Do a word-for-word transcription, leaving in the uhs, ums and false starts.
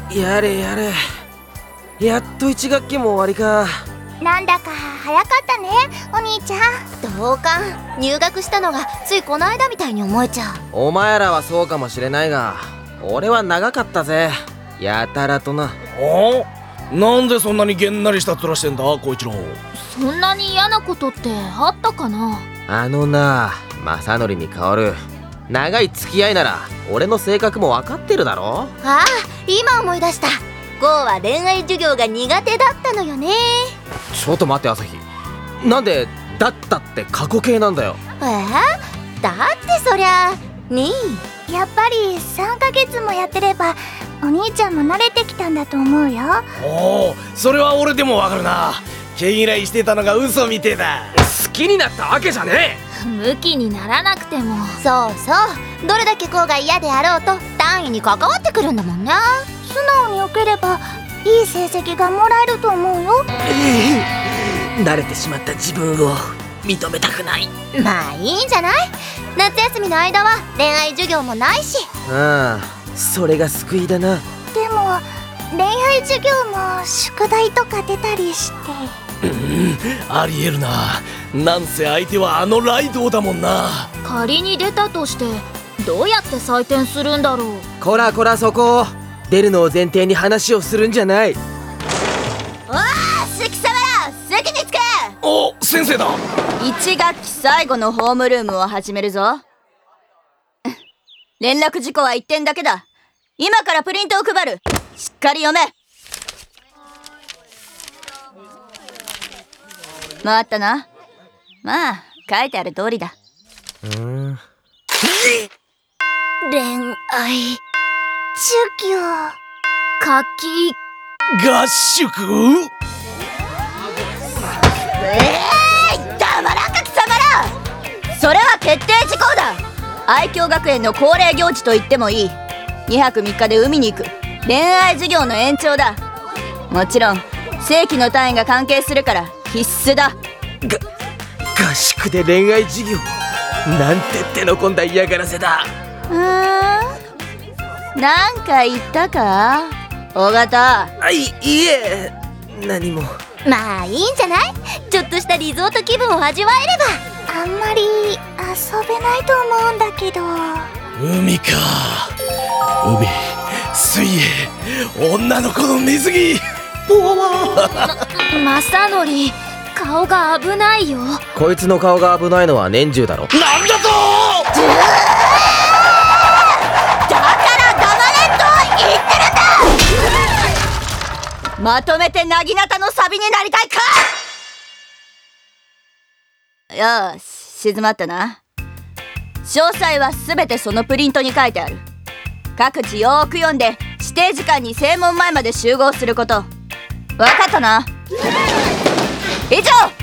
やれやれ、やっと一学期も終わりか。 なんだか早かったね、お兄ちゃん。 同感。入学したのがついこの間みたいに思えちゃう。 お前らはそうかもしれないが、俺は長かったぜ、やたらとな。 お？なんでそんなにげんなりした面してんだ小一郎。 そんなに嫌なことってあったかな。 あのな、正則に代わる長い付き合いなら俺の性格も分かってるだろ。 ああ、今思い出した。ゴーは恋愛授業が苦手だったのよね。 ちょっと待って朝日、なんでだったって過去形なんだよ。 えー、だってそりゃねえ、やっぱりさんかげつもやってればお兄ちゃんも慣れてきたんだと思うよ。 おお、それは俺でもわかるな。毛嫌いしてたのが嘘みてえだ。 好きになったわけじゃねえ。ムキにならなくても。 そうそう、どれだけこうが嫌であろうと単位に関わってくるんだもんね。 素直に受ければいい成績がもらえると思うよ。 慣れてしまった自分を認めたくない。 まあいいんじゃない。夏休みの間は恋愛授業もないし。 ああ、それが救いだな。 でも恋愛授業も宿題とか出たりして。 うん、ありえるな。なんせ相手はあのライドウだもんな。 仮に出たとしてどうやって採点するんだろう。 こらこら、そこ出るのを前提に話をするんじゃない。 おー、関様ら席につけ。 お、先生だ。 一学期最後のホームルームを始めるぞ。連絡事項はいってんだけだ。今からプリントを配る。しっかり読め。回ったな。まあ書いてある通りだ。 うーん、 恋愛授業夏季合宿。 えーい、黙らんか貴様ら。それは決定事項だ。愛嬌学園の恒例行事と言ってもいい。にはくみっかで海に行く恋愛授業の延長だ。もちろん正規の単位が関係するから必須だ。 が合宿で恋愛授業なんて手の込んだ嫌がらせだ。 うーん、なんか言ったか尾形。 あ、いいえ、何も。 まあいいんじゃない。ちょっとしたリゾート気分を味わえれば。あんまり遊べないと思うんだけど。 海か。海、水泳、女の子の水着。ポワワー。 ま、正則、顔が危ないよ。 こいつの顔が危ないのは年中だろ。 なんだと。 だから黙れと言ってるんだ。まとめてなぎなたのサビになりたいか。よし、静まったな。詳細はすべてそのプリントに書いてある。各自よーく読んで指定時間に正門前まで集合すること。わかったな。以上。